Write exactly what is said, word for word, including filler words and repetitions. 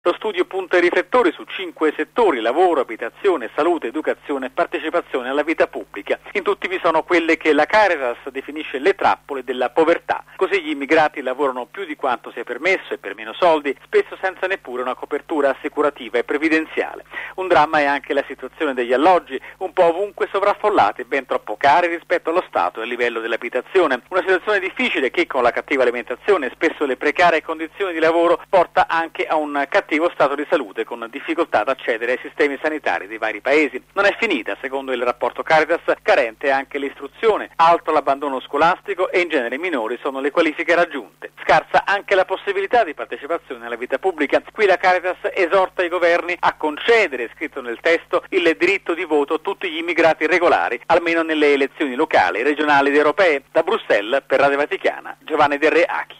Lo studio punta i riflettori su cinque settori: lavoro, abitazione, salute, educazione e partecipazione alla vita pubblica. In tutti vi sono quelle che la Caritas definisce le trappole della povertà. Così gli immigrati lavorano più di quanto sia permesso e per meno soldi, spesso senza neppure una copertura assicurativa e previdenziale. Un dramma è anche la situazione degli alloggi, un po' ovunque sovraffollati e ben troppo cari rispetto allo stato e al livello dell'abitazione. Una situazione difficile che, con la cattiva alimentazione e spesso le precarie condizioni di lavoro, porta anche a un cattivo stato di salute, con difficoltà ad accedere ai sistemi sanitari dei vari paesi. Non è finita, secondo il rapporto Caritas, carente anche l'istruzione, alto l'abbandono scolastico e in genere minori sono le qualifiche raggiunte. Scarsa anche la possibilità di partecipazione alla vita pubblica. Qui la Caritas esorta i governi a concedere, scritto nel testo, il diritto di voto a tutti gli immigrati regolari, almeno nelle elezioni locali, regionali ed europee. Da Bruxelles, per Radio Vaticana, Giovanni Del Re Achi.